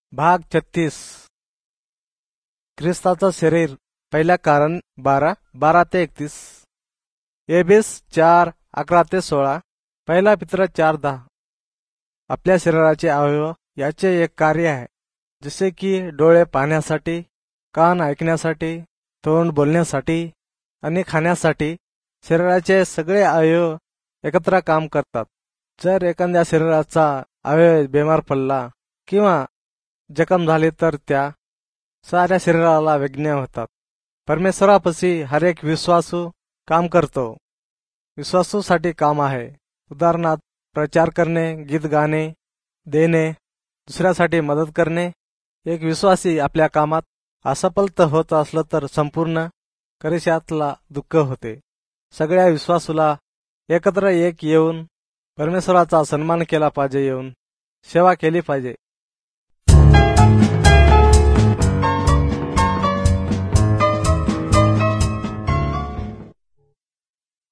भाग 36 ख्रिस्ताचं शरीर पहिला कारण 12 ते 31 एबेस 4:11 ते 16 पहिला पित्र 4:10 आपल्या शरीराचे अवयव याचे एक कार्य आहे, जसे की डोळे पाहण्यासाठी, कान ऐकण्यासाठी, तोंड बोलण्यासाठी आणि खाण्यासाठी शरीराचे सगळे अवयव एकत्र काम करतात। जर एखाद्या शरीराचा अवयव बीमार पडला किंवा जखम झाली तर त्या साऱ्या शरीराला वेदना होतात। परमेश्वरापाशी हर एक विश्वासू काम करतो। विश्वासूसाठी काम आहे, उदाहरणार्थ प्रचार करणे, गीत गाणे, देणे, दुसऱ्यासाठी मदत करणे। एक विश्वासी आपल्या कामात असफल होत असलं तर संपूर्ण कलिसियाला दुःख होते। सगळ्या विश्वासूला एकत्र येऊन परमेश्वराचा सन्मान केला पाहिजे, येऊन सेवा केली पाहिजे।